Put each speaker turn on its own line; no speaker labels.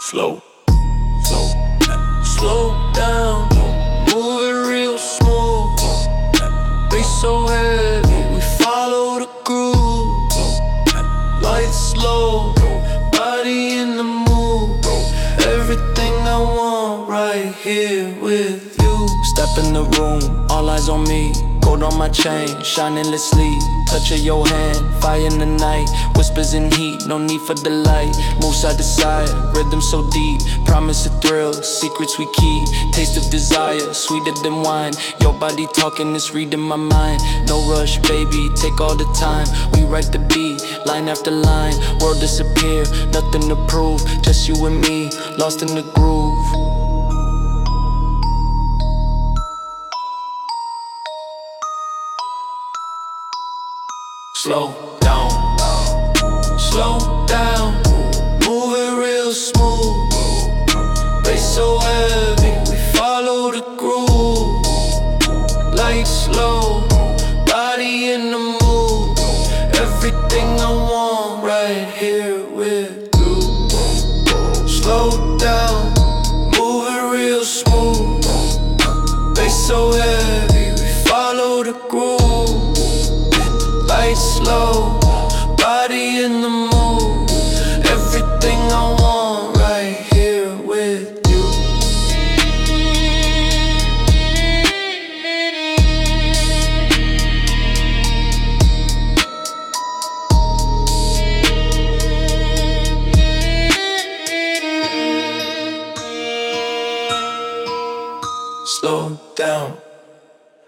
Slow, slow, slow down, move it real smooth. Bass so heavy, we follow the groove. Lights slow, body in the mood. Everything I want right here with you. Step in the room, all eyes on me. Gold on my chain, shine endlessly. Touch of your hand, fire in the night. Whispers in heat, no need for the light. Move side to side, rhythm so deep. Promise a thrill, secrets we keep. Taste of desire, sweeter than wine. Your body talking, it's reading my mind. No rush, baby, take all the time. We write the beat, line after line. World disappear, nothing to prove. Just you and me, lost in the groove. Slow down, slow down, move it real smooth. Bass so heavy, we follow the groove. Lights slow, body in the mood. Everything I want right here with you. Slow down, move it real smooth. Bass so heavy, we follow the groove. Lights slow, body in the mood. Everything I want right here with you. Slow down.